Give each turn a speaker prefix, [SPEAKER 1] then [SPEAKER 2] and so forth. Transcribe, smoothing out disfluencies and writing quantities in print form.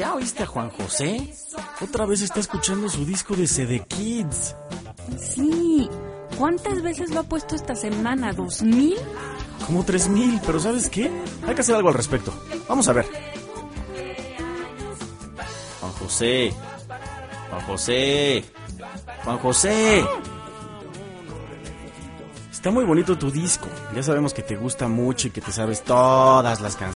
[SPEAKER 1] ¿Ya oíste a Juan José? Otra vez está escuchando su disco de CD Kids.
[SPEAKER 2] Sí. ¿Cuántas veces lo ha puesto esta semana? ¿2,000?
[SPEAKER 1] Como 3,000, pero ¿sabes qué? Hay que hacer algo al respecto. Vamos a ver. Juan José. Juan José. Juan José. Está muy bonito tu disco. Ya sabemos que te gusta mucho y que te sabes todas las canciones.